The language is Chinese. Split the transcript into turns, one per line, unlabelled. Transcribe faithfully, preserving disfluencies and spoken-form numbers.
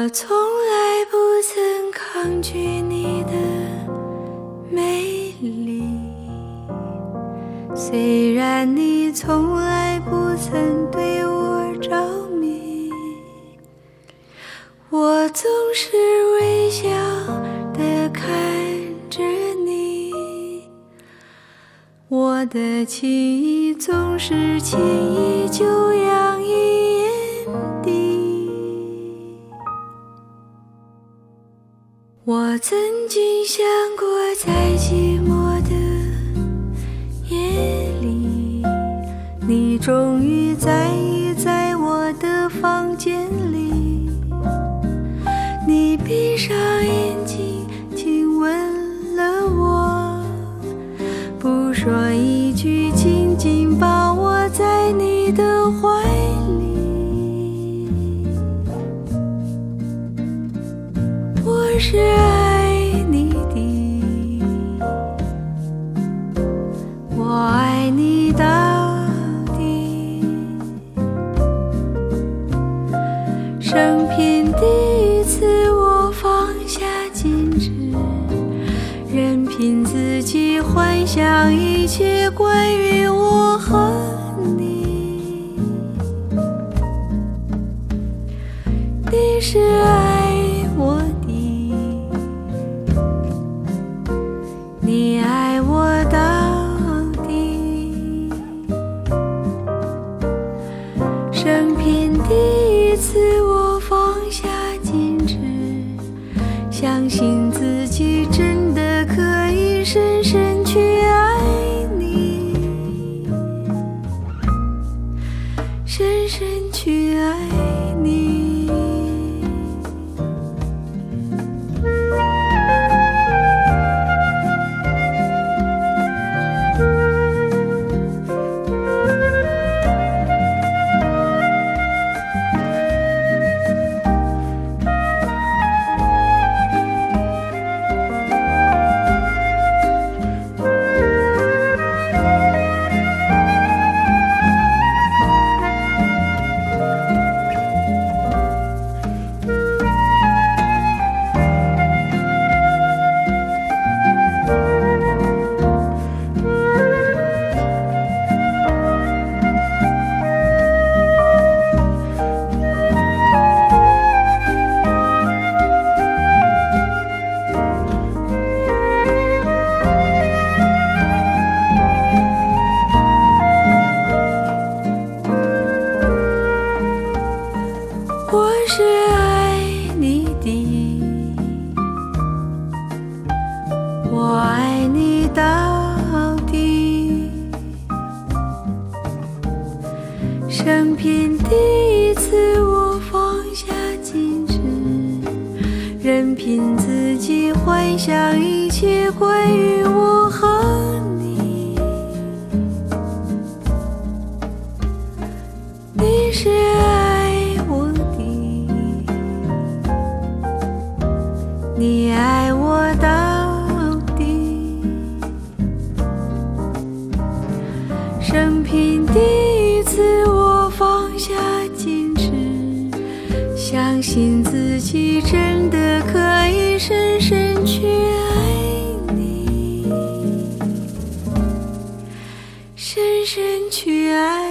我从来不曾抗拒你的美丽，虽然你从来不曾对我着迷，我总是微笑地看着你，我的情意总是轻易就洋溢眼底。我曾经想过，在寂寞的夜里，你终于在意在我的房间里，你闭上眼睛亲吻了我，不说一句，紧紧抱我在你的怀里。我是爱你的，我爱你到底。生平第一次我放下矜持，任凭自己幻想一切关于我和你。你是爱我的，你爱我到底。生平第一次我放下矜持，相信自己真的可以深深去爱你，深深去爱你。我是爱你的，我爱你到底。生平第一次我放下矜持，任凭自己幻想一切关于我和你。你是爱我的，你爱我到底。生平第一次我放下矜持，相信自己真的可以深深去爱你，深深去爱